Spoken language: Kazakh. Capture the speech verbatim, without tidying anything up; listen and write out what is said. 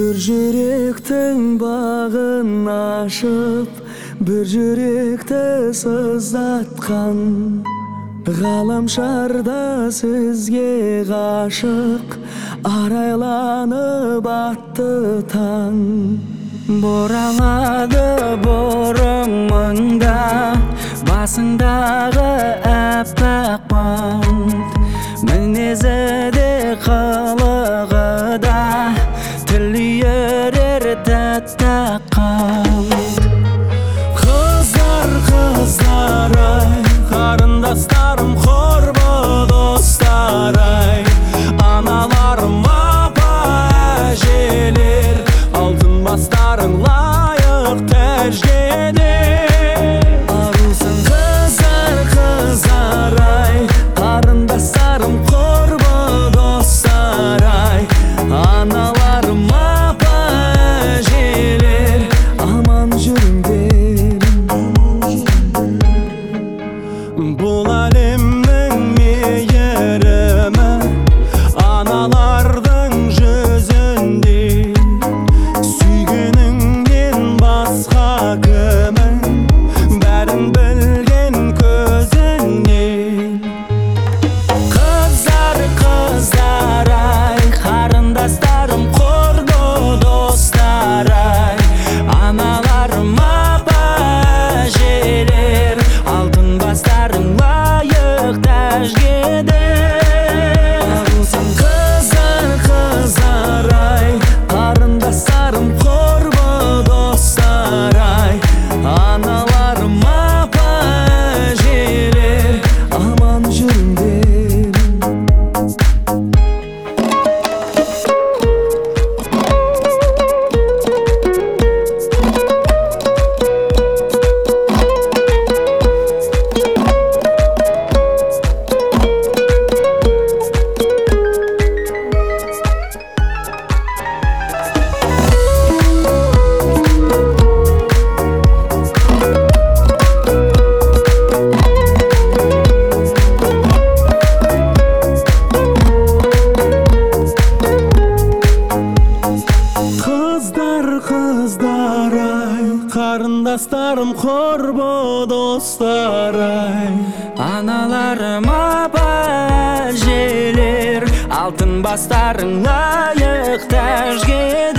Bir жүректің бағын ашып, бір жүректі сыздатқан, ғаламшарда сізге ғашық, арайланып атты таң. Боралады бұрымыңда, басыңдағы әппақ бант, мінезі де қылығы да, тіл үйірер тәтті қант. Қыздар, қыздар ай, қарындастарым, құрбы достар ай, аналарым, апа, әжелер, алтын бастарың лайық тәждеде. Арусың қыздар, қыздар ай, қарындастарым, құрбы достар ай, аналарым, апа, әжелер, аман жүріңдер. Бұл әлемнің мейірімі аналардың жүзінде, сүйгеніңнен басқа кімің, бәрін білген көзіңнен. Қыздар, қыздар ай, қарындастарым, құрбы достар ай, аналарым, апа, әжелер, алтын бастарың лайық тәжгеде. Арусың қыздар, қыздар ай, қарындастарым, құрбы достар ай, аналарым, апа, әжелер, аман жүріңдер. Қыздар, қыздар ай, қарындастарым, құрбы достар ай, Аналарым, апа, әжелер, алтын бастарың лайық тәжгеде.